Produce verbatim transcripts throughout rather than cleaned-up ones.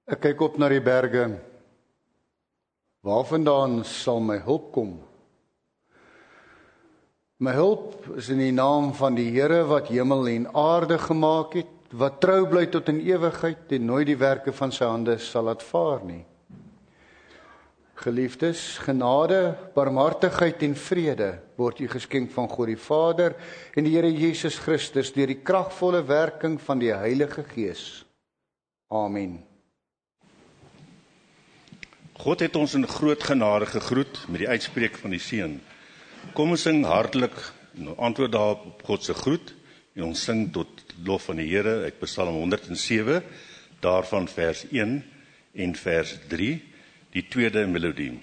Ek kyk op na die berge. Waarvandaan sal my hulp kom? My hulp is in die naam van die Here wat hemel en aarde gemaak het, wat trou bly tot in ewigheid en nooit die werke van sy hande sal laat vaar nie. Geliefdes, genade, barmhartigheid en vrede word u geskenk van God die Vader en die Here Jesus Christus deur die kragvolle werking van die Heilige Gees. Amen. God het ons in groot genade gegroet met die uitspreek van die Seun. Kom ons sing hartlik en antwoord daarop op God se groet en ons sing tot lof van die Here uit Psalm honderd en sewe, daarvan vers een en vers drie, die tweede melodie.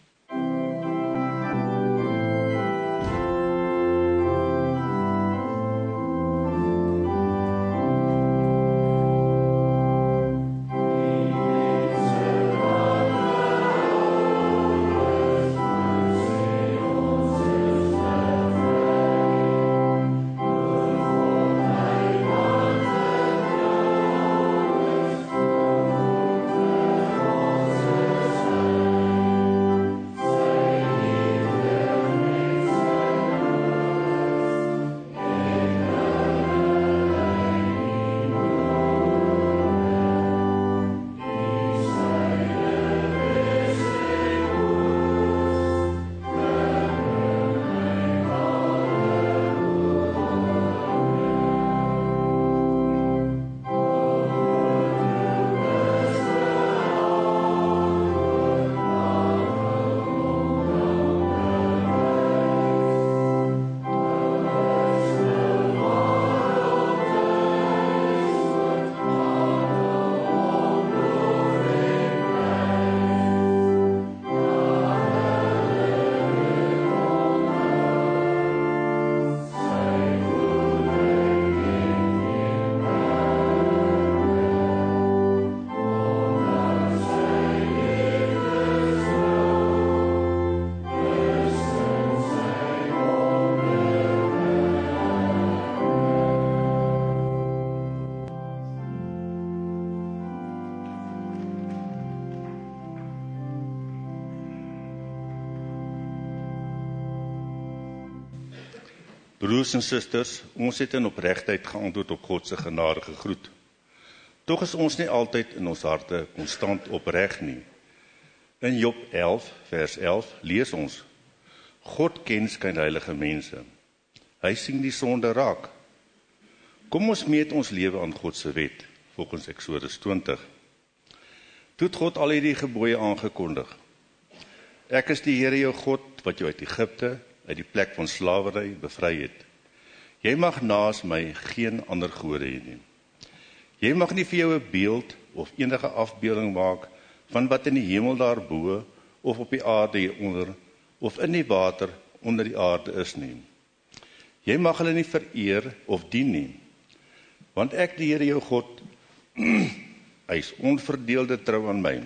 Broers en susters, ons het in opregtheid geantwoord op God se genade gegroet. Tog is ons nie altyd in ons harte konstant opreg nie. In Job elf, vers elf, lees ons: God ken skynheilige mense. Hy sien die sonde raak. Kom ons meet ons lewe aan God se wet, volgens Eksodus twintig. Toe het God al hierdie gebooie aangekondig. Ek is die Here jou God, wat jou uit Egipte, uit die plek van slawery bevry het. Jy mag naas my geen ander gode hê nie. Jy mag nie vir jou 'n beeld of enige afbeelding maak van wat in die hemel daarbo of op die aarde hieronder of in die water onder die aarde is nie. Jy mag hulle nie vereer of dien nie, want ek die Here jou God hy is onverdeelde trou aan my.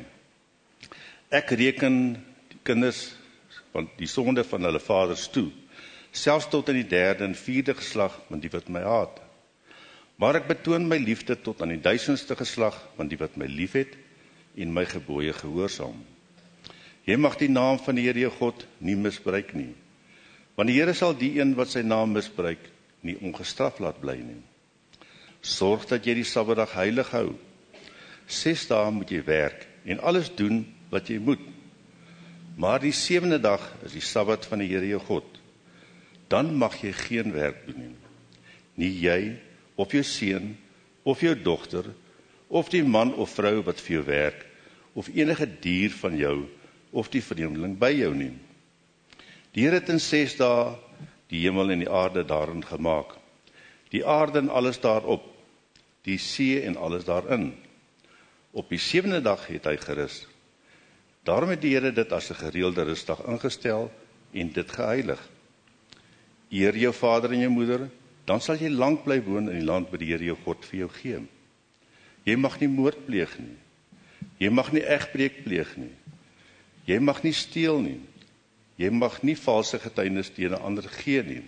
Ek reken die kinders van die sonde van hulle vaders toe, selfs tot in die derde en vierde geslag van die wat my haat. Maar ek betoon my liefde tot aan die duisendste geslag van die wat my liefhet en my gebooie gehoorsaam. Jy mag die naam van die Here jou God nie misbruik nie, want die Here sal die een wat sy naam misbruik nie ongestraf laat bly nie. Sorg dat jy die Sabbatdag heilig hou. Ses dae moet jy werk en alles doen wat jy moet. Maar die sewende dag is die Sabbat van die Here jou God. Dan mag jy geen werk doen nie. Nie jy, of jou seun, of jou dogter, of die man of vrou wat vir jou werk, of enige dier van jou, of die vreemdeling by jou nie. Die Here het in ses dae die hemel en die aarde daarin gemaak. Die aarde en alles daarop, die see en alles daarin. Op die sewende dag het hy gerus. Daarom het die Here dit as 'n gereelde rusdag ingestel en dit geheilig. Eer jou vader en jou moeder, dan sal jy lank bly woon in die land wat die Here jou God vir jou gee. Jy mag nie moord pleeg nie. Jy mag nie egbreek pleeg nie. Jy mag nie steel nie. Jy mag nie valse getuienis teen 'n ander gee nie.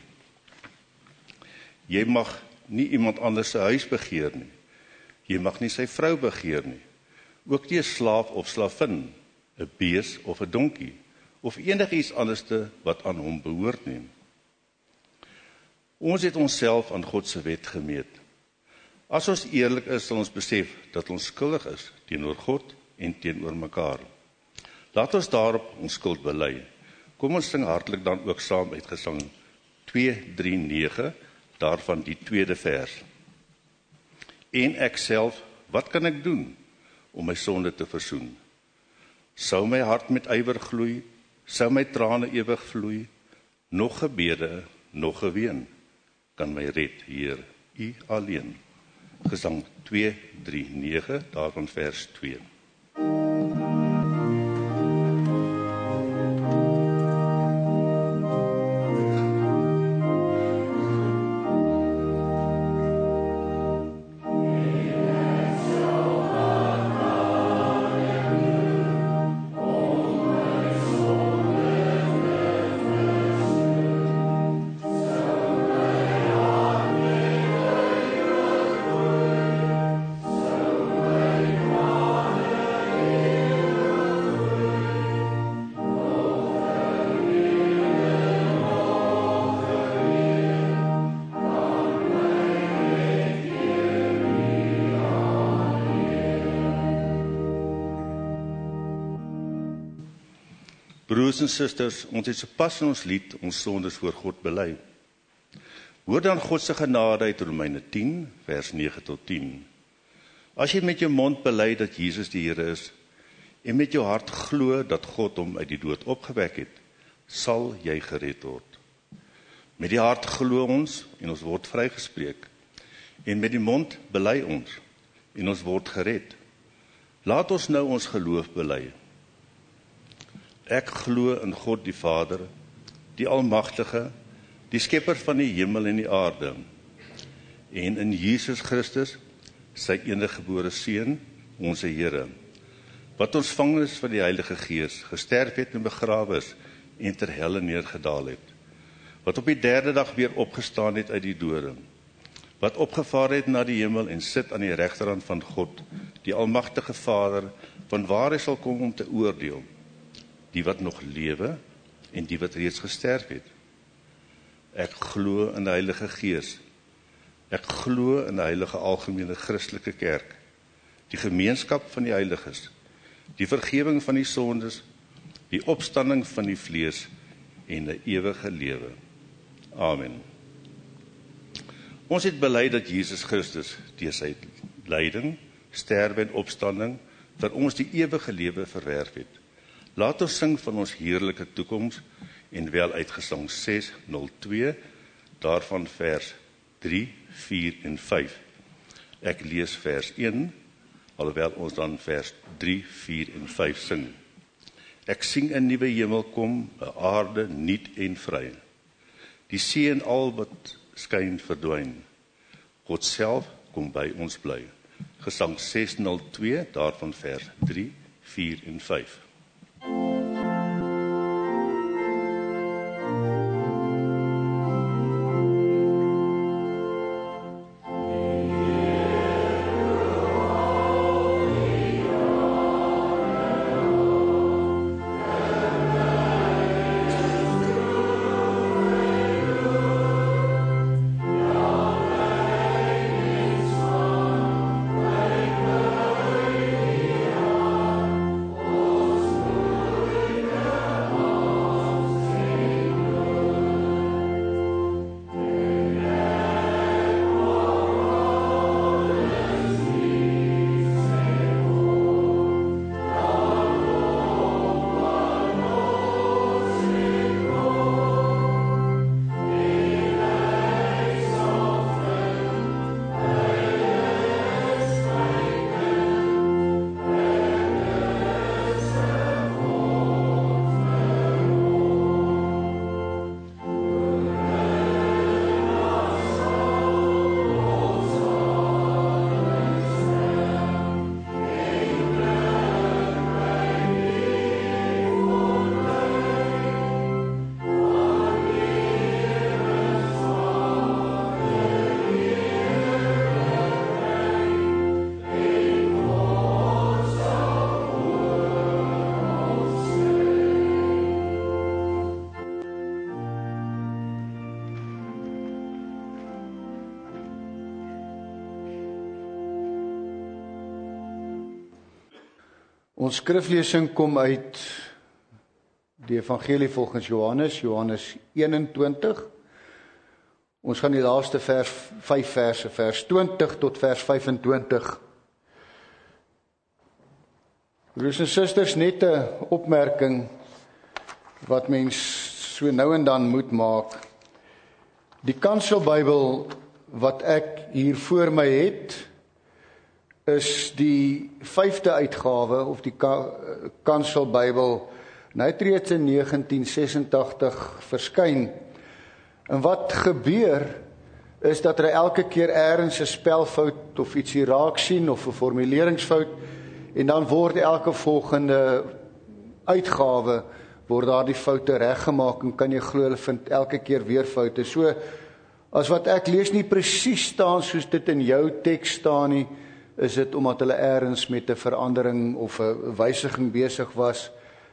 Jy mag nie iemand anders se huis begeer nie. Jy mag nie sy vrou begeer nie. ook nie 'n slaaf of slavin, 'n bees of 'n donkie, of enigiets anderste wat aan hom behoort nie. Ons het onsself aan God se wet gemeet. As ons eerlik is, sal ons besef dat ons skuldig is teenoor God en teenoor mekaar. Laat ons daarop ons skuld bely. Kom ons sing hartlik dan ook saam uit Gesang twee drie nege, daarvan die tweede vers. En ek self, wat kan ek doen om my sonde te versoen? Sou my hart met ywer gloei, sou my trane ewig vloei, nog gebede, nog geween, kan my red, Heer, U alleen. Gesang twee drie nege, daarvan vers twee. Broers en susters, ons het sopas in ons lied ons sondes voor God bely. Hoor dan God se genade uit Romeine tien, vers nege tot tien. As jy met jou mond bely dat Jesus die Here is, en met jou hart glo dat God hom uit die dood opgewek het, sal jy gered word. Met die hart glo ons, en ons word vrygespreek, en met die mond bely ons, en ons word gered. Laat ons nou ons geloof bely. Ek glo in God die Vader, die Almagtige, die Skepper van die hemel en die aarde, en in Jesus Christus, sy eniggebore Seun, ons Here, wat ontvang is van die Heilige Gees, gesterf het en begrawe is, en ter helle neergedaal het, wat op die derde dag weer opgestaan het uit die dode, wat opgevaar het na die hemel en sit aan die regterhand van God, die Almagtige Vader, van waar hy sal kom om te oordeel, die wat nog lewe en die wat reeds gesterf het. Ek glo in die Heilige Gees. Ek glo in die heilige algemene Christelike kerk, die gemeenskap van die heiliges, die vergewing van die sondes, die opstanding van die vlees en 'n ewige lewe. Amen. Ons het bely dat Jesus Christus deur sy lyding, sterwe en opstanding vir ons die ewige lewe verwerf het. Laat ons sing van ons heerlike toekoms en wel uit Gesang ses nul twee, daarvan vers drie, vier en vyf. Ek lees vers een, alhoewel ons dan vers drie, vier en vyf sing. Ek sien 'n nuwe hemel kom, 'n aarde nuut en vry. Die see en al wat skyn verdwyn. God self kom by ons bly. Gesang ses nul twee, daarvan vers drie, vier en vyf. Oh Ons skriflesing kom uit die Evangelie volgens Johannes, Johannes eenentwintig. Ons gaan die laaste vers, vyf verse, vers twintig tot vers vyfentwintig. Broers en susters, net 'n opmerking wat mens so nou en dan moet maak. Die Kanselbybel wat ek hier voor my het, is die vyfde uitgawe, of die Kanselbybel, en hy het reeds in negentien sesentagtig verskyn. En wat gebeur, is dat hy elke keer ergens 'n spelfout of ietsie raak sien, of 'n formuleringsfout, en dan word elke volgende uitgawe, word daar die foute reggemaak, en kan jy glo, hulle vind elke keer weer foute. So, as wat ek lees nie presies staan, soos dit in jou teks staan nie, is dit omdat hulle ergens met 'n verandering of 'n wysiging besig was.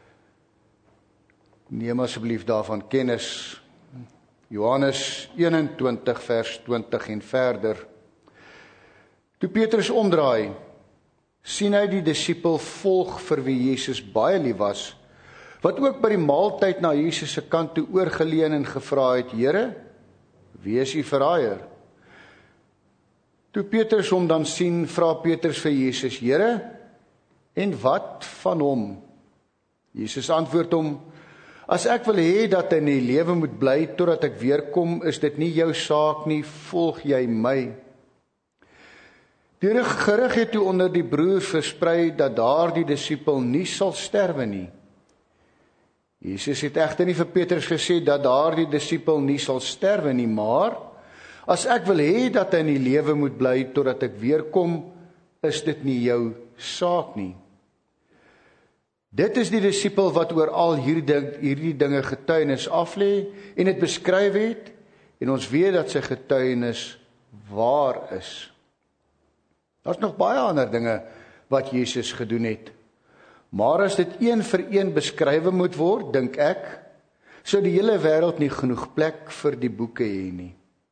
Neem asseblief daarvan kennis. Johannes eenentwintig vers twintig en verder. Toe Petrus omdraai, sien hy die disipel volg vir wie Jesus baie lief was, wat ook by die maaltyd na Jesus se kant toe oorgeleun en gevra het: Here, wie is u verraaier? Toe Petrus hom dan sien, vra Petrus vir Jesus: Here, en wat van hom? Jesus antwoord hom: As ek wil hê dat hy in die lewe moet bly totdat ek weer kom, is dit nie jou saak nie, volg jy my. Die gerig het toe onder die broers versprei dat daardie disipel nie sal sterwe nie. Jesus het egter nie vir Petrus gesê dat daardie disipel nie sal sterwe nie, maar as ek wil hê dat hy in die lewe moet bly totdat ek weer kom, is dit nie jou saak nie. Dit is die disipel wat oor al hierdie, hierdie dinge getuienis aflê en dit beskryf het, en ons weet dat sy getuienis waar is. Daar's nog baie ander dinge wat Jesus gedoen het. Maar as dit een vir een beskrywe moet word, dink ek, sou die hele wêreld nie genoeg plek vir die boeke hê nie.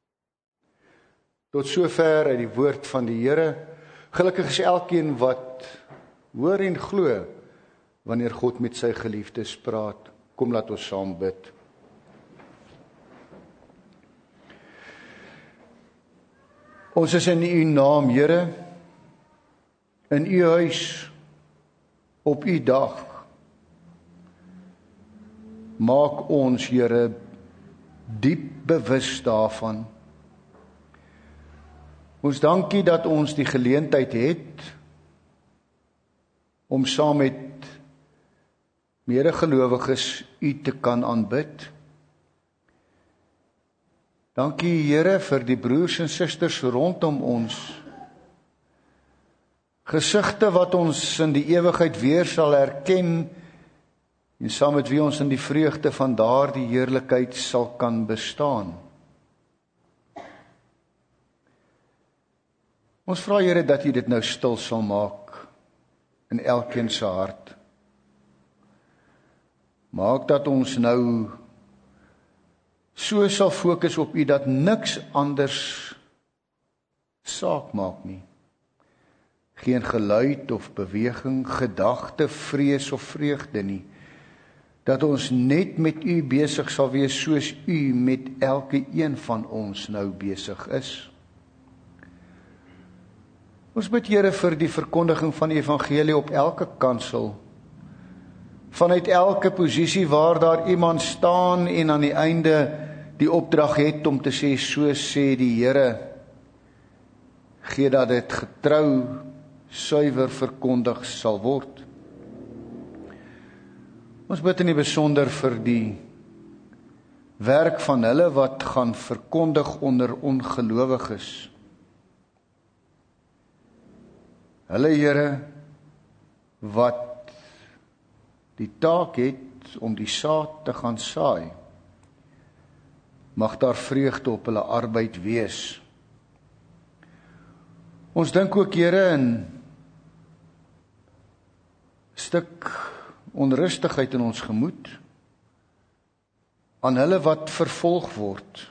Tot sover uit die woord van die Here. Gelukkig is elkeen wat hoor en glo wanneer God met sy geliefdes praat. Kom, laat ons saam bid. Ons is in u naam, Here, in u huis, op u dag. Maak ons, Here, diep bewus daarvan. Ons dankie dat ons die geleentheid het om saam met medegelowiges u te kan aanbid. Dankie, Here, vir die broers en susters rondom ons. Gesigte wat ons in die ewigheid weer sal herken en saam met wie ons in die vreugde van daardie heerlikheid sal kan bestaan. Ons vra, Here, dat u dit nou stil sal maak in elkeen se hart. Maak dat ons nou so sal fokus op u dat niks anders saak maak nie. Geen geluid of beweging, gedagte, vrees of vreugde nie. Dat ons net met u besig sal wees soos u met elke een van ons nou besig is. Ons bid, Here, vir die verkondiging van die evangelie op elke kansel, vanuit elke posisie waar daar iemand staan en aan die einde die opdrag het om te sê, so sê die Here, gee dat dit getrou, suiwer verkondig sal word. Ons bid in die besonder vir die werk van hulle wat gaan verkondig onder ongelowiges. Hulle, Here, wat die taak het om die saad te gaan saai, mag daar vreugde op hulle arbeid wees. Ons dink ook, Here, in stuk onrustigheid in ons gemoed, aan hulle wat vervolg word,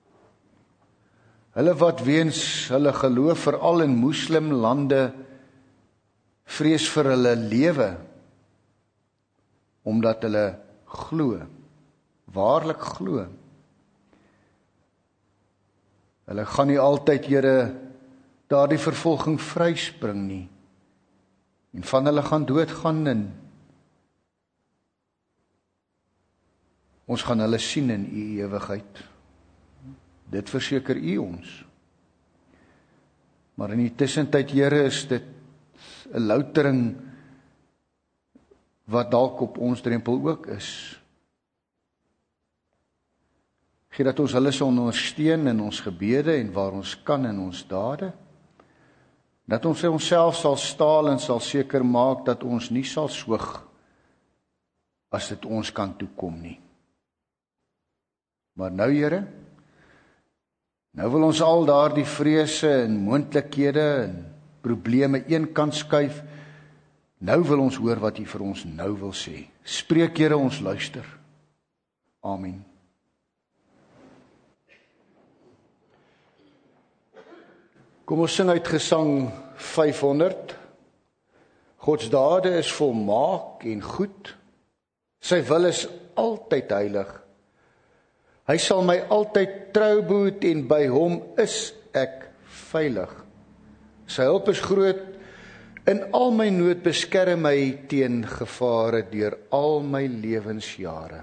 hulle wat weens hulle geloof veral in moslimlande vrees vir hulle lewe, omdat hulle glo, waarlik glo. Hulle gaan nie altyd, Here, daardie vervolging vryspring nie. En van hulle gaan doodgaan en ons gaan hulle sien in U ewigheid. Dit verseker U ons. Maar in die tussentyd, Here, is dit 'n loutering wat dalk op ons drempel ook is. Gee dat ons hulle sal ondersteun in ons gebede en waar ons kan in ons dade. Dat ons onsself sal staal en sal seker maak dat ons nie sal soog as dit ons kan toekom nie. Maar nou, Here, nou wil ons al daardie vrese en moontlikhede en probleme eenkant skuif. Nou wil ons hoor wat U vir ons nou wil sê. Spreek, Here, ons luister. Amen. Kom ons sing uit Gesang vyfhonderd. Gods dade is volmaak en goed. Sy wil is altyd heilig. Hy sal my altyd trou behoed en by hom is ek veilig. Sy hulp is groot, in al my nood beskerm my teen gevare deur al my lewensjare.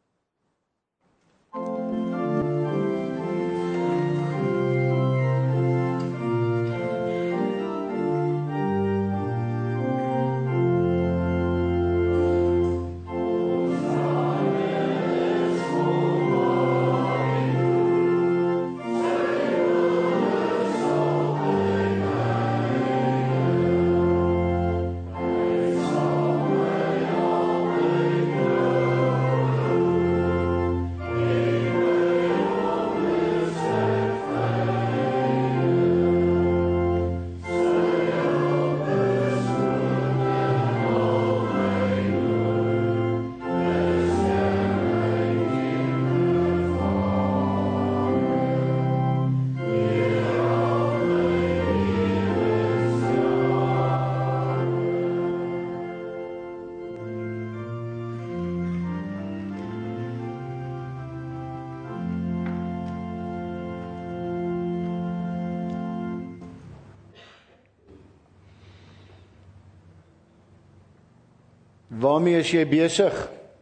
Waarmee is jy besig?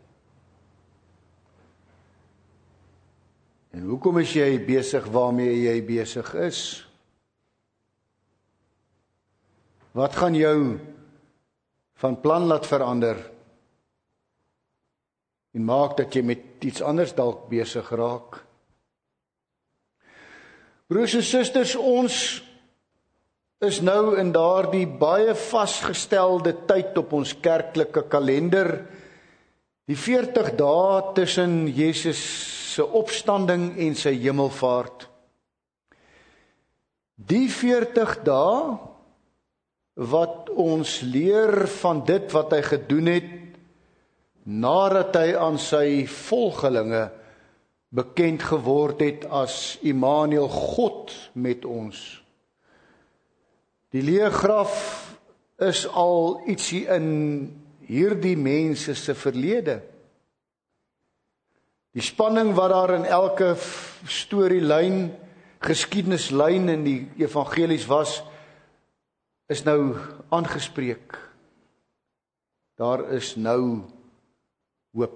En hoekom is jy besig waarmee jy besig is? Wat gaan jou van plan laat verander en maak dat jy met iets anders dalk besig raak? Broers en susters, ons is nou in daardie baie vasgestelde tyd op ons kerklike kalender, die veertig dae tussen Jesus se opstanding en sy hemelvaart. Die veertig dae wat ons leer van dit wat hy gedoen het, nadat hy aan sy volgelinge bekend geword het as Immanuel, God met ons. Die leë graf is al ietsie in hierdie mense se verlede. Die spanning wat daar in elke storielyn, geskiedenislyn in die evangelies was, is nou aangespreek. Daar is nou hoop.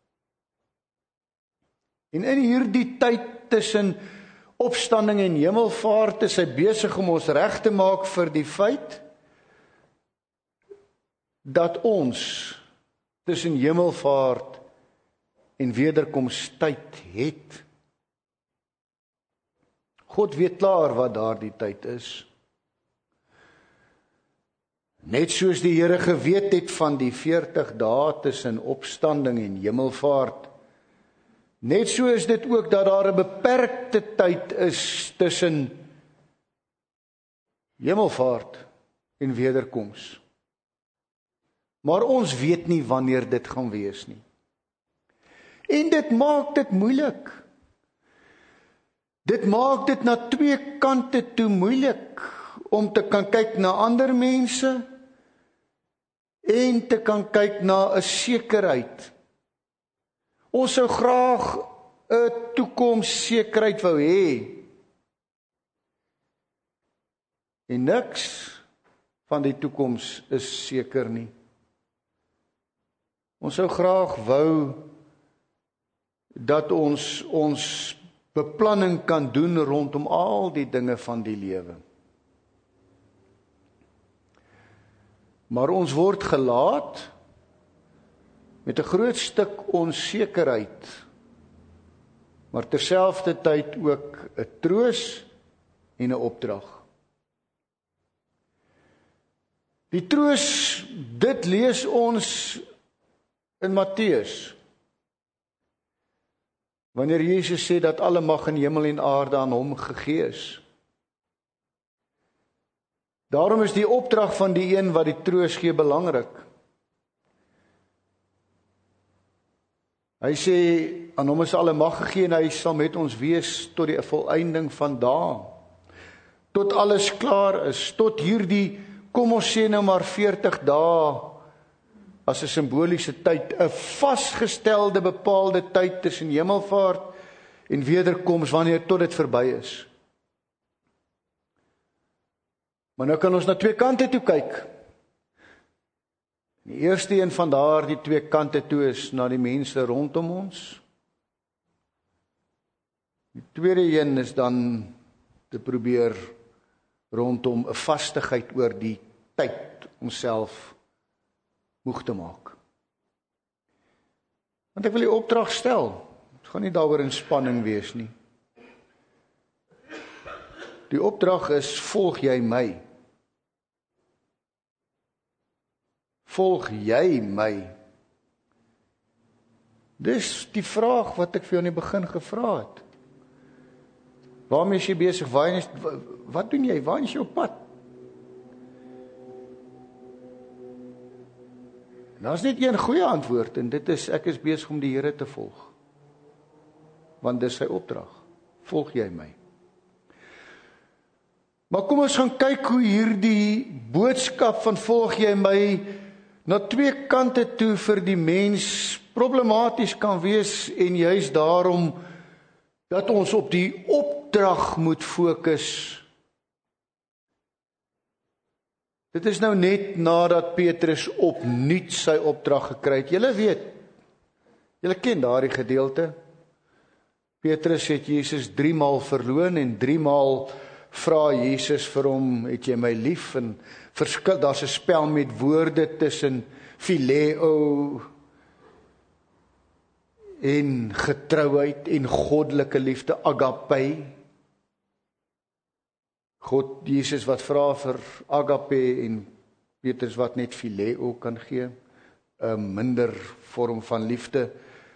En in hierdie tyd tussen opstanding en hemelvaart is hy besig om ons reg te maak vir die feit dat ons tussen hemelvaart en wederkoms tyd het. God weet klaar wat daardie tyd is. Net soos die Here geweet het van die veertig dae tussen opstanding en hemelvaart, net so is dit ook dat daar 'n beperkte tyd is tussen hemelvaart en wederkoms. Maar ons weet nie wanneer dit gaan wees nie. En dit maak dit moeilik. Dit maak dit na twee kante toe moeilik om te kan kyk na ander mense en te kan kyk na 'n sekerheid. Ons sou graag 'n toekomssekerheid wou hê. En niks van die toekoms is seker nie. Ons sou graag wou dat ons ons beplanning kan doen rondom al die dinge van die lewe. Maar ons word gelaat met 'n groot stuk onsekerheid, maar terselfdertyd ook 'n troos en 'n opdrag. Die troos, dit lees ons in Matteus. Wanneer Jesus sê dat alle mag in hemel en aarde aan hom gegee is. Daarom is die opdrag van die een wat die troos gee belangrik. Hy sê, aan hom is alle mag gegee en hy sal met ons wees tot die volëinding van dae. Tot alles klaar is, tot hierdie, kom ons sê nou maar veertig dae, as 'n simboliese tyd, 'n vasgestelde bepaalde tyd tussen hemelvaart en wederkoms, wanneer tot dit verby is. Maar nou kan ons na twee kante toe kyk. Die eerste een van daardie twee kante toe is na die mense rondom ons. Die tweede een is dan te probeer rondom 'n vastigheid oor die tyd onsself moeg te maak. Want ek wil die opdrag stel. Het gaan nie daaroor in spanning wees nie. Die opdrag is, volg jy my? Volg jy my? Dis die vraag wat ek vir jou in die begin gevra het. Waarmee is jy besig? Waar is, wat doen jy? Waar is jou pad? Daar is net een goeie antwoord en dit is, ek is besig om die Here te volg. Want dis sy opdrag. Volg jy my? Maar kom ons gaan kyk hoe hierdie boodskap van volg jy my na twee kante toe vir die mens problematies kan wees en juist daarom dat ons op die opdrag moet fokus. Dit is nou net nadat Petrus opnuut sy opdrag gekry het. Julle weet, julle ken daardie gedeelte. Petrus het Jesus drie maal verloon en drie maal vra Jesus vir hom, het jy my lief? En verskil, daar's 'n spel met woorde tussen phileo en getrouheid en goddelike liefde, agape. God, Jesus wat vra vir agape en Petrus wat net phileo kan gee, 'n minder vorm van liefde.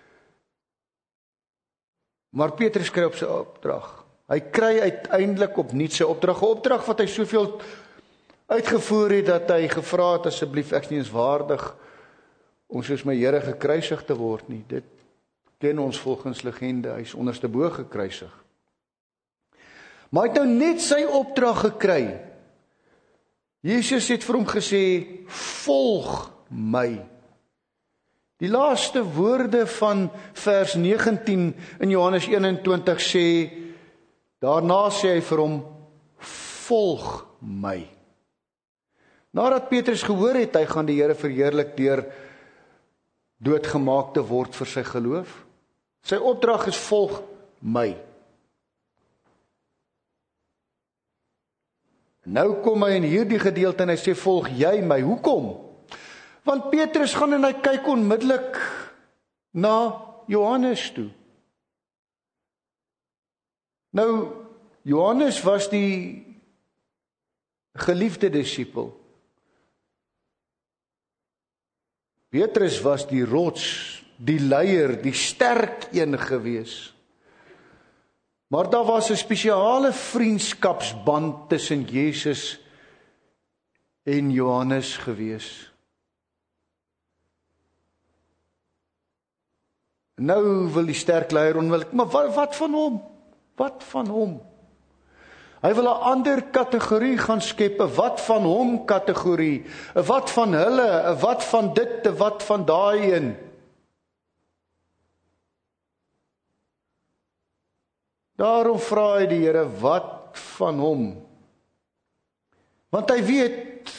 Maar Petrus kry op sy opdrag. Hy kry uiteindelik opnuut sy opdrag, 'n opdrag wat hy soveel uitgevoer het dat hy gevra het, asseblief, ek is nie eens waardig om soos my Here gekruisig te word nie. Dit ken ons volgens legende, hy is onderste bo gekruisig. Maar hy het nou net sy opdrag gekry. Jesus het vir hom gesê, volg my. Die laaste woorde van vers negentien in Johannes eenentwintig sê, daarna sê hy vir hom, volg my. Nadat Petrus gehoor het, hy gaan die Here verheerlik deur doodgemaak te word vir sy geloof. Sy opdrag is, volg my. Nou kom hy in hierdie gedeelte en hy sê, volg jy my. Hoekom? Want Petrus gaan en hy kyk onmiddellik na Johannes toe. Nou, Johannes was die geliefde disipel. Petrus was die rots, die leier, die sterk een gewees. Maar daar was 'n spesiale vriendskapsband tussen Jesus en Johannes gewees. Nou wil die sterk leier onmiddellik, maar wat, wat van hom? Wat van hom? Hy wil 'n ander kategorie gaan skep, 'n wat van hom kategorie, 'n wat van hulle, 'n wat van dit, 'n wat van daai een. Daarom vra hy die Here, wat van hom? Want hy weet,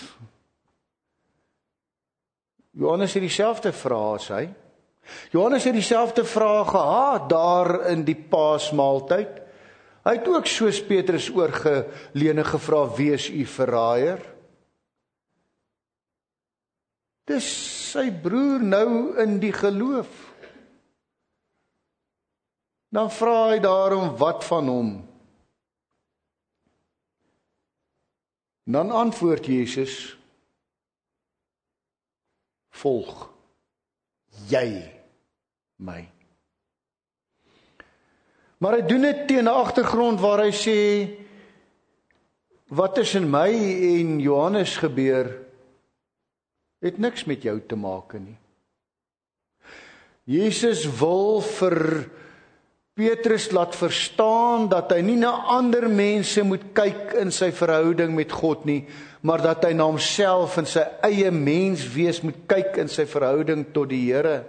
Johannes het dieselfde vrae as hy. Johannes het dieselfde vrae gehad daar in die Paasmaaltyd. Hy het ook soos Petrus oorgeleene gevra, wie is u verraaier? Dis sy broer nou in die geloof. Dan vra hy daarom, wat van hom? Dan antwoord Jesus, volg jy my. Maar hy doen dit teen 'n agtergrond waar hy sê, wat tussen my en Johannes gebeur, het niks met jou te maak nie. Jesus wil vir Petrus laat verstaan dat hy nie na ander mense moet kyk in sy verhouding met God nie, maar dat hy na homself en sy eie menswees moet kyk in sy verhouding tot die Here.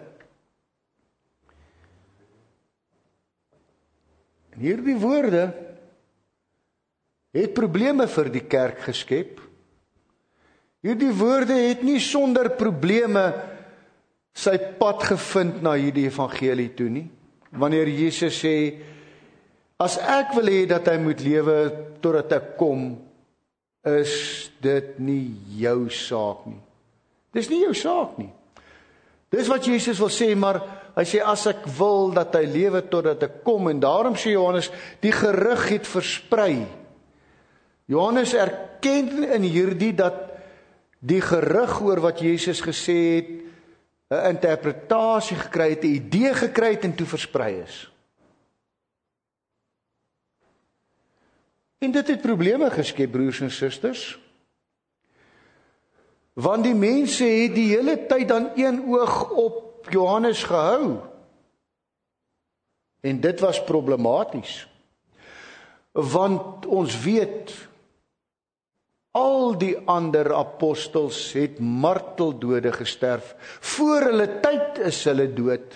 En hierdie woorde het probleme vir die kerk geskep. Hierdie woorde het nie sonder probleme sy pad gevind na hierdie evangelie toe nie. Wanneer Jesus sê, as ek wil hê dat hy moet lewe totdat ek kom, is dit nie jou saak nie. Dis nie jou saak nie. Dis wat Jesus wil sê, maar hy sê, as ek wil dat hy lewe totdat ek kom, en daarom sê Johannes, die gerug het versprei. Johannes erken in hierdie dat die gerug oor wat Jesus gesê het, 'n interpretasie gekry het, 'n idee gekry het en toe versprei is. En dit het probleme geskep, broers en susters. Want die mense het die hele tyd dan een oog op Johannes gehou. En dit was problematies. Want ons weet, al die ander apostels het marteldode gesterf. Voor hulle tyd is hulle dood.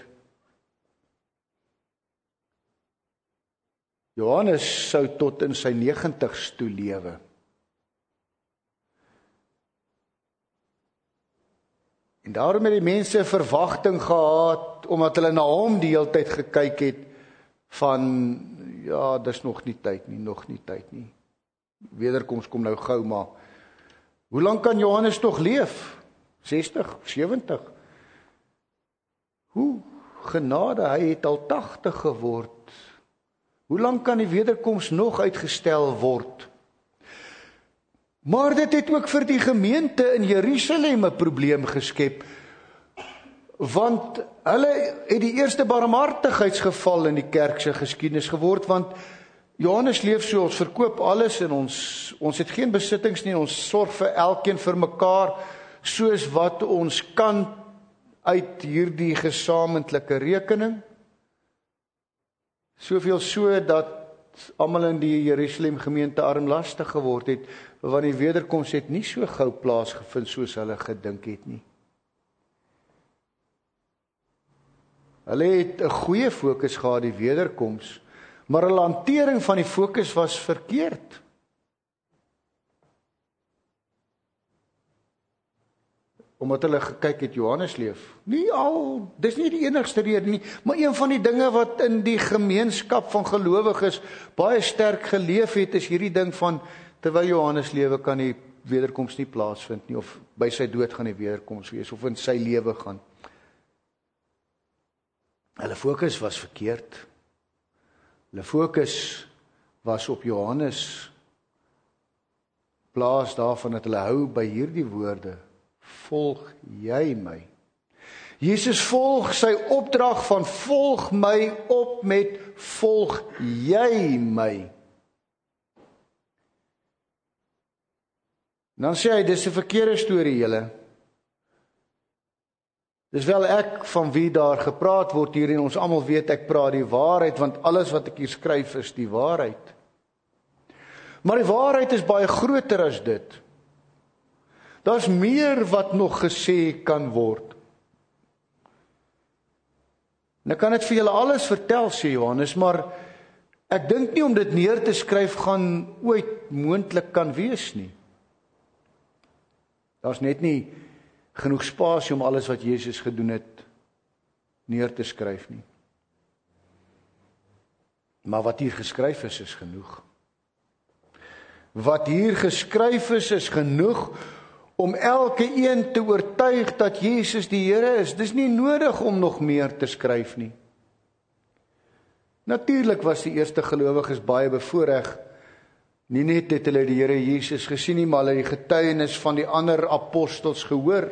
Johannes sou tot in sy negentigs toe lewe. En daarom het die mense verwagting gehad, omdat hulle na hom die hele tyd gekyk het, van, ja, dis nog nie tyd nie, nog nie tyd nie. Wederkoms kom nou gou, maar hoe lank kan Johannes nog leef? sestig, sewentig? Hoe genade, hy het al tagtig geword. Hoe lank kan die wederkoms nog uitgestel word? Maar dit het ook vir die gemeente in Jerusalem 'n probleem geskep, want hulle het die eerste barmhartigheidsgeval in die kerk se geskiedenis geword, want Johannes leef so, ons verkoop alles en ons ons het geen besittings nie, ons sorg vir elkeen vir mekaar soos wat ons kan uit hierdie gesamentlike rekening. Soveel so dat almal in die Jerusalem gemeente armlastig geword het, want die wederkoms het nie so gou plaasgevind soos hulle gedink het nie. Hulle het 'n goeie fokus gehad, die wederkoms, maar hulle hantering van die fokus was verkeerd. Omdat hulle gekyk het Johannes leef. Nie al, dis nie die enigste rede nie, maar een van die dinge wat in die gemeenskap van gelowiges baie sterk geleef het, is hierdie ding van, terwyl Johannes lewe kan die wederkoms nie plaasvind nie, of by sy dood gaan die wederkoms wees, of in sy lewe gaan. Hulle fokus was verkeerd. Hulle fokus was op Johannes, plaas daarvan dat hulle hou by hierdie woorde, volg jy my. Jesus volg sy opdrag van volg my op met volg jy my. Dan sê hy, dis 'n verkeerde storie julle. Dis wel ek van wie daar gepraat word hier en ons almal weet ek praat die waarheid, want alles wat ek hier skryf is die waarheid. Maar die waarheid is baie groter as dit. Daar's meer wat nog gesê kan word. En ek kan dit vir julle alles vertel, sê Johannes, maar ek dink nie om dit neer te skryf gaan ooit moontlik kan wees nie. Daar's net nie genoeg spasie om alles wat Jesus gedoen het neer te skryf nie. Maar wat hier geskryf is, is genoeg. Wat hier geskryf is, is genoeg om elke een te oortuig dat Jesus die Here is. Dis nie nodig om nog meer te skryf nie. Natuurlik was die eerste gelowiges baie bevoorreg. Nie net het hulle die Here Jesus gesien nie, maar hulle die getuienis van die ander apostels gehoor.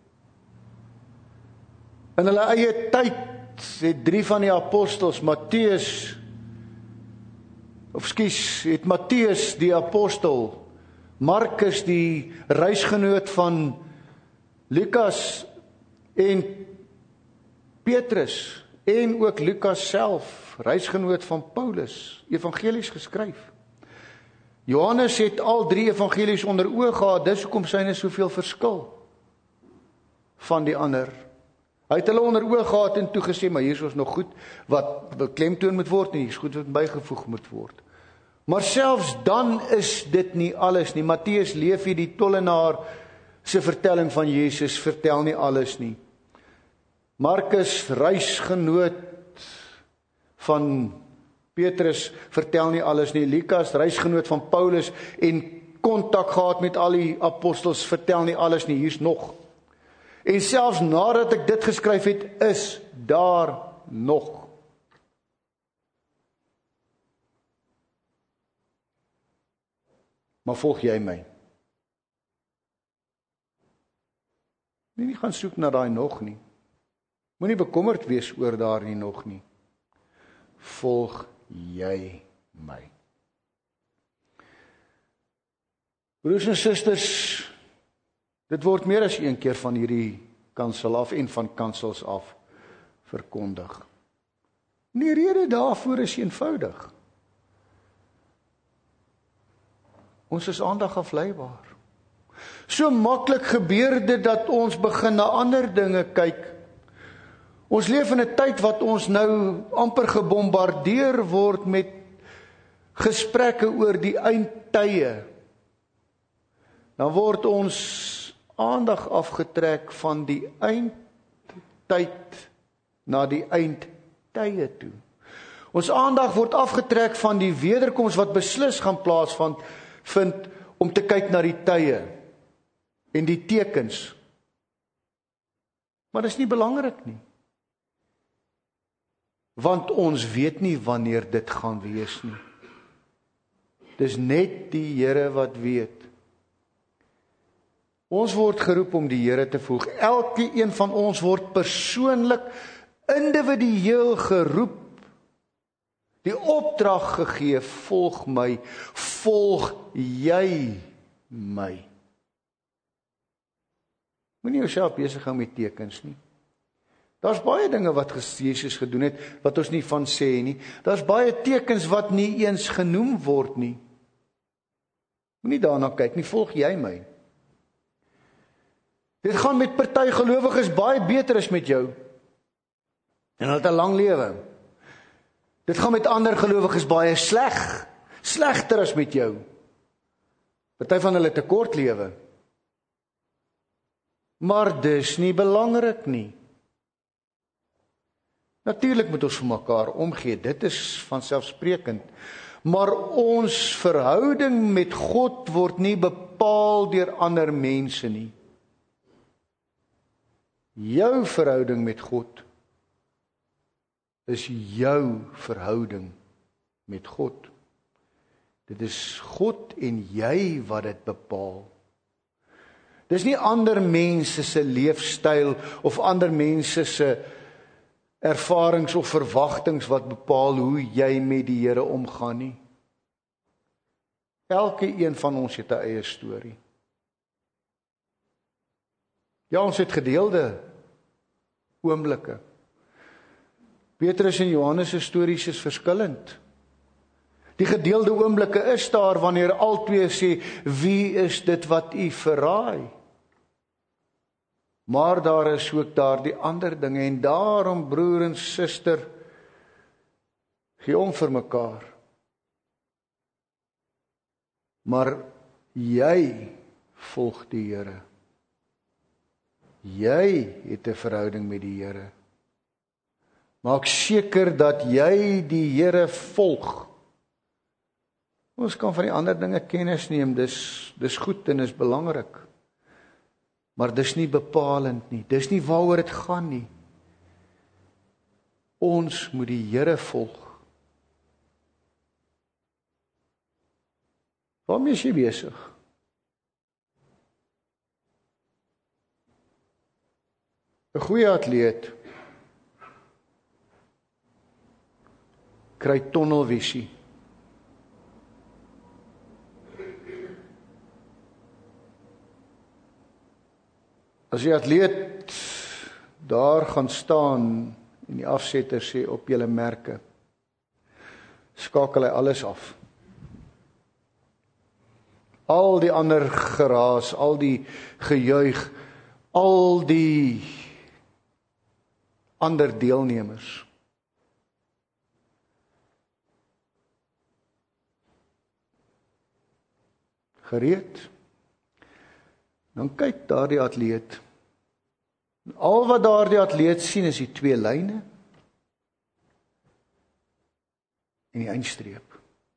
In hulle eie tyd het drie van die apostels, Matteus, of skus, het Matteus die apostel, Markus die reisgenoot van Lukas en Petrus en ook Lukas self, reisgenoot van Paulus, evangelies geskryf. Johannes het al drie evangelies onder oë gehad, dis hoekom syne soveel verskil van die ander. Hy het hulle onder oë gehad en toe gesê, maar hier is ons nog goed wat beklemtoon moet word en hier is goed wat bygevoeg moet word. Maar selfs dan is dit nie alles nie. Matteus Levi die tollenaar se vertelling van Jesus vertel nie alles nie. Markus reisgenoot van Petrus vertel nie alles nie. Lukas reisgenoot van Paulus en kontak gehad met al die apostels vertel nie alles nie. Hier's nog. En selfs nadat ek dit geskryf het, is daar nog. Maar volg jy my? Moenie nie gaan soek na daai nog nie. Moenie bekommerd wees oor daar nie nog nie. Volg jy my? Broers en susters, dit word meer as een keer van hierdie kansel af en van kansels af verkondig. Die rede daarvoor is eenvoudig. Ons is aandag afleibaar. So maklik gebeur dit dat ons begin na ander dinge kyk. Ons leef in 'n tyd wat ons nou amper gebombardeer word met gesprekke oor die eindtye. Dan word ons aandag afgetrek van die eindtyd na die eindtye toe. Ons aandag word afgetrek van die wederkoms wat beslis gaan plaasvind vind om te kyk na die tye en die tekens. Maar dit is nie belangrik nie. Want ons weet nie wanneer dit gaan wees nie. Dis net die Here wat weet. Ons word geroep om die Here te volg. Elke een van ons word persoonlik, individueel geroep. Die opdrag gegee, volg my, volg jy my. Moenie jouself besig hou met tekens nie. Daar's baie dinge wat Jesus gedoen het, wat ons nie van sê nie. Daar's baie tekens wat nie eens genoem word nie. Moenie daarna kyk nie, volg jy my. Dit gaan met party gelowiges baie beter as met jou. En hulle het 'n lang lewe. Dit gaan met ander gelowiges baie sleg, slegter as met jou. Party van hulle het 'n kort lewe. Maar dis nie belangrik nie. Natuurlik moet ons vir mekaar omgee, dit is vanselfsprekend. Maar ons verhouding met God word nie bepaal deur ander mense nie. Jou verhouding met God is jou verhouding met God. Dit is God en jy wat dit bepaal. Dis nie ander mense se leefstyl of ander mense se ervarings of verwagtinge wat bepaal hoe jy met die Here omgaan nie. Elke een van ons het 'n eie storie. Ja, ons het gedeelde oomblikke. Petrus en Johannes se stories is verskillend. Die gedeelde oomblikke is daar wanneer albei sê, wie is dit wat u verraai? Maar daar is ook daar die ander dinge, en daarom broer en suster, gee om vir mekaar. Maar jy volg die Here. Jy het 'n verhouding met die Here. Maak seker dat jy die Here volg. Ons kan van die ander dinge kennis neem, dis, dis goed en dis belangrik. Maar dis nie bepalend nie, dis nie waaroor dit gaan nie. Ons moet die Here volg. Waarmee is jy besig? Een goeie atleet kry tunnelvisie. As die atleet daar gaan staan en die afsetter sê op julle merke, skakel hy alles af. Al die ander geraas, al die gejuig, al die ander deelnemers. Gereed. Dan kyk daar die atleet. Al wat daar die atleet sien is die twee lyne en die eindstreep.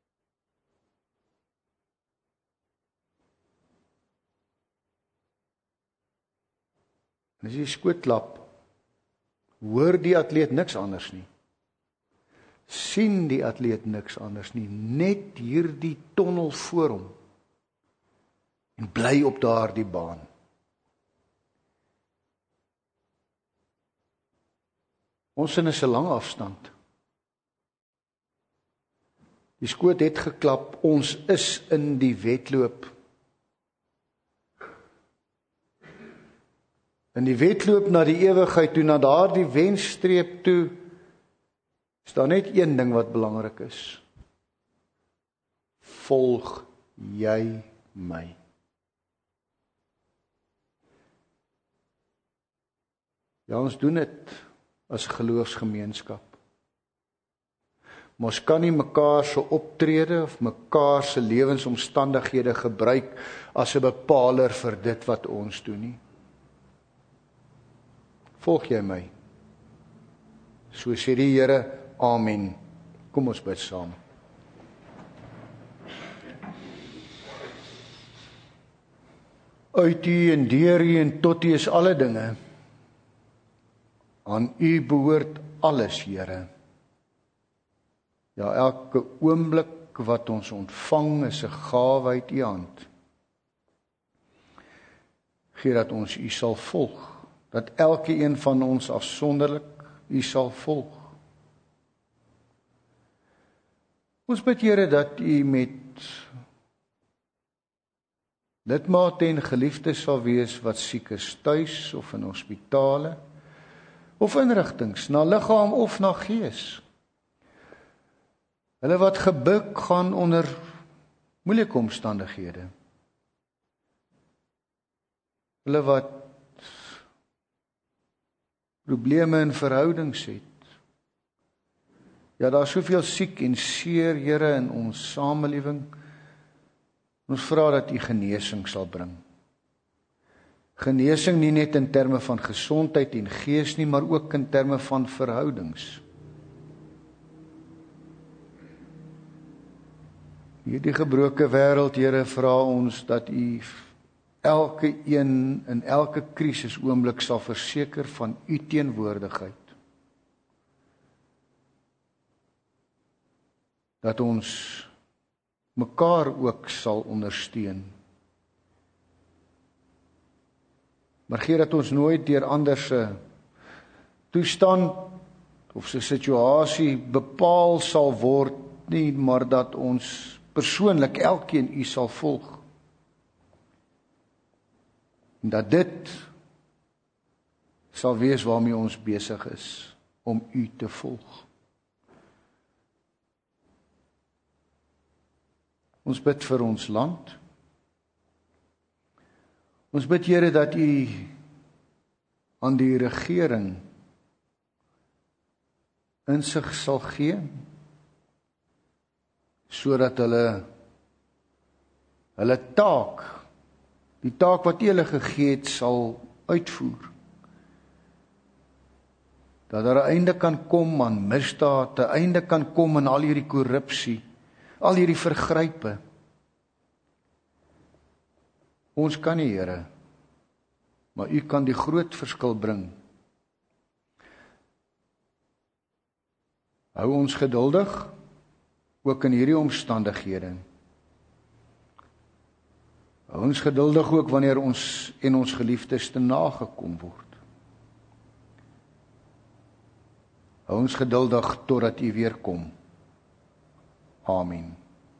En as jy skoot klap, hoor die atleet niks anders nie. Sien die atleet niks anders nie, net hierdie tonnel voor hom. En bly op daardie baan. Ons sin is 'n lang afstand. Die skoot het geklap, ons is in die wedloop. In die wedloop na die ewigheid toe, na daardie wenstreep toe, is daar net een ding wat belangrik is. Volg jy my? Ja, ons doen dit as geloofsgemeenskap. Maar ons kan nie mekaar se optrede of mekaar se lewensomstandighede gebruik as 'n bepaler vir dit wat ons doen nie. Volg jy my? So sê die Here, amen. Kom ons bid saam. Uit U en deur U en tot U is alle dinge. Aan U behoort alles, Here. Ja, elke oomblik wat ons ontvang is 'n gawe uit U hand. Gee dat ons U sal volg, dat elke een van ons afsonderlik U sal volg. Ons bid, Here, dat U met lidmate en geliefdes sal wees wat siek is tuis of in hospitale, of inrigtings, na liggaam of na gees. Hulle wat gebuk gaan onder moeilike omstandighede. Hulle wat probleme in verhoudings het. Ja, daar is soveel siek en seer, Here, in ons samelewing. Ons vra dat U genesing sal bring. Genesing nie net in terme van gesondheid en gees nie, maar ook in terme van verhoudings. Hierdie gebroke wêreld, Here, vra ons dat U elke een in elke krisis oomblik sal verseker van U teenwoordigheid. Dat ons mekaar ook sal ondersteun. Maar gee dat ons nooit deur ander se toestand of se situasie bepaal sal word nie, maar dat ons persoonlik elkeen U sal volg. En dat dit sal wees waarmee ons besig is, om U te volg. Ons bid vir ons land. Ons bid, Here, dat U aan die regering insig sal gee, sodat hulle hulle taak, die taak wat U hulle gegee het, sal uitvoer. Dat daar 'n einde kan kom aan misdaad, 'n einde kan kom aan al hierdie korrupsie, al hierdie vergrype. Ons kan nie, Here, maar U kan die groot verskil bring. Hou ons geduldig, ook in hierdie omstandighede. Hou ons geduldig ook wanneer ons en ons geliefdes te nagekom word. Hou ons geduldig totdat U weer kom. Amen.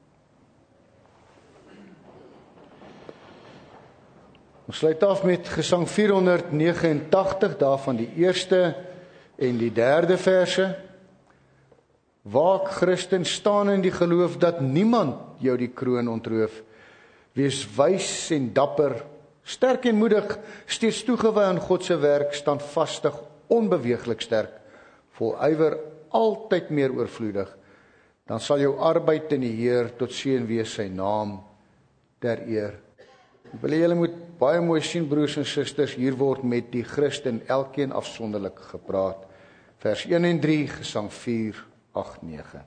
Ons sluit af met Gesang vierhonderdnegenentagtig, daarvan die eerste en die derde verse. Waak, Christen, staan in die geloof dat niemand jou die kroon ontroof. Wees wys en dapper, sterk en moedig, steeds toegewy aan God se werk, standvastig, onbeweeglik sterk, vol ywer, altyd meer oorvloedig. Dan sal jou arbeid in die Heer tot seën wees, sy naam ter eer. Ek wil julle moet baie mooi sien, broers en susters, hier word met die Christen elkeen afsonderlik gepraat. Vers een en drie, Gesang vier, agt, nege.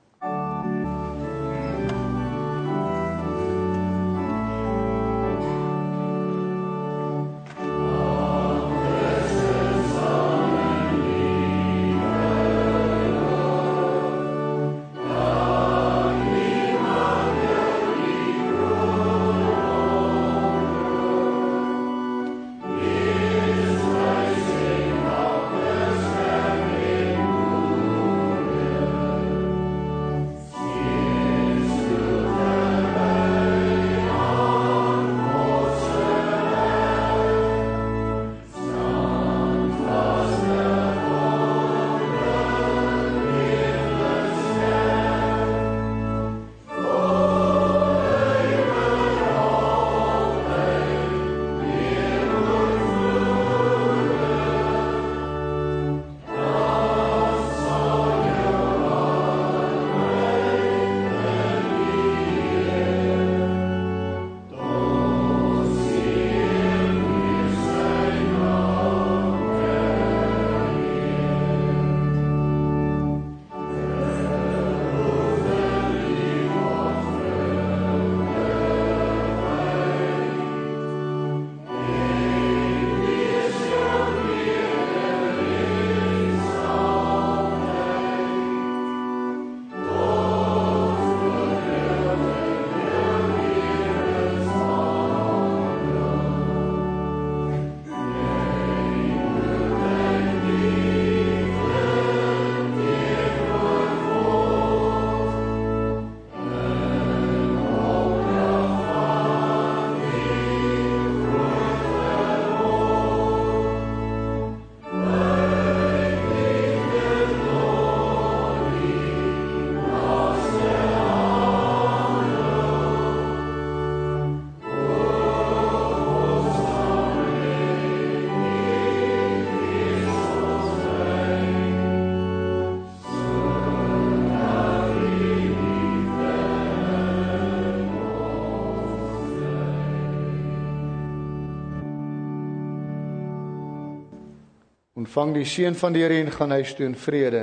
Ontvang die seën van die Here en gaan huis toe in vrede.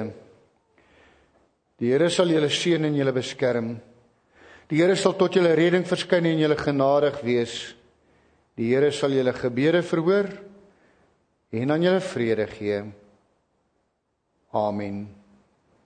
Die Here sal julle seën en julle beskerm. Die Here sal tot julle redding verskyn en julle genadig wees. Die Here sal julle gebede verhoor en aan julle vrede gee. Amen.